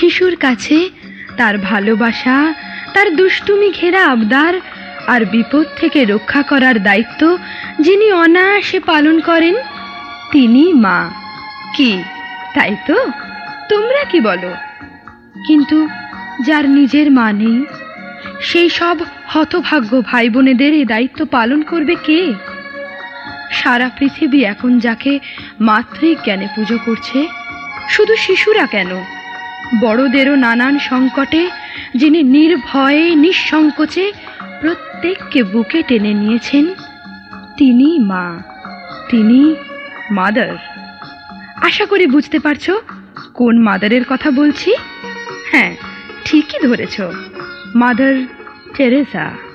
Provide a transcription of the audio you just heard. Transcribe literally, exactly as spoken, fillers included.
শিশুর কাছে তার ভালোবাসা, তার দুষ্টুমি ঘেরা আবদার আর বিপদ থেকে রক্ষা করার দায়িত্ব যিনি অনায়াসে পালন করেন, তিনি মা। কি তাই তো? তোমরা কি বলো? কিন্তু যার নিজের মা নেই, সেই সব হতভাগ্য ভাই বোনেদের এই দায়িত্ব পালন করবে কে? সারা পৃথিবী এখন যাকে মাতৃ জ্ঞানে পুজো করছে, শুধু শিশুরা কেন, বড়দেরও নানান সংকটে যিনি নির্ভয়ে নিঃসংকোচে প্রত্যেককে বুকে টেনে নিয়েছেন, তিনি মা, তিনি মাদার। আশা করি বুঝতে পারছো কোন মাদারের কথা বলছি। হ্যাঁ, ঠিকই ধরেছ, মাদার টেরেসা।